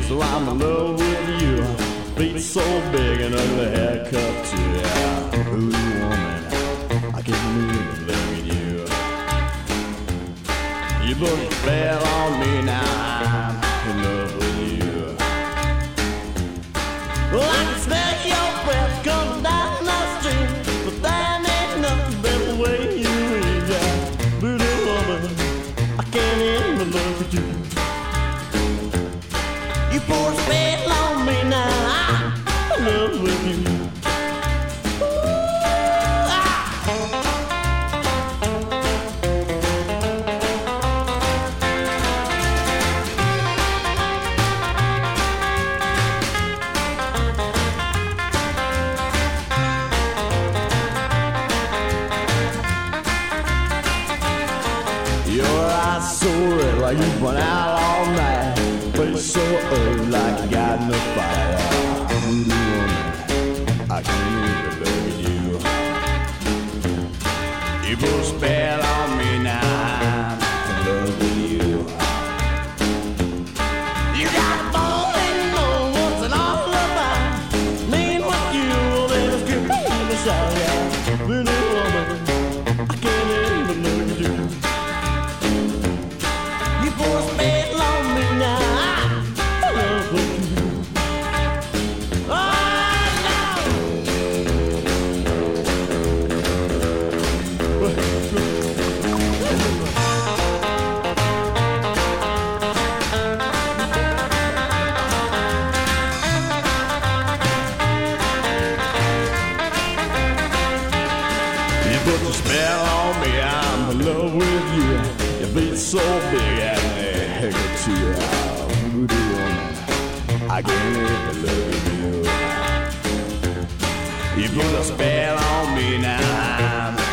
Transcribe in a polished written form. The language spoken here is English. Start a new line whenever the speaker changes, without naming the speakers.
so I'm in love with you. Feet so big and ugly haircut too. Yeah. Ooh, woman, I can't even look at you. You put a spell on me now. I'm in love with you. Well, I can smell your breath coming down the street, but that ain't nothing but the way you is. Yeah. Pretty woman, I can't even look at you. You put a spell on me now. I'm in love with you. So red like you went out all night. Face so ugly like you got no fire. Voodoo woman, I can't even look at you. You put a spell on me now. I'm in love with you. You got a bone and know what's it all about. Mean what you will then skip in the shower. Yeah. Voodoo woman, I can't even look at you. Put the spell on me, I'm in love with you. Your feet so big and they hang to you. Voodoo woman, I can't even look at you. You put a spell on me now.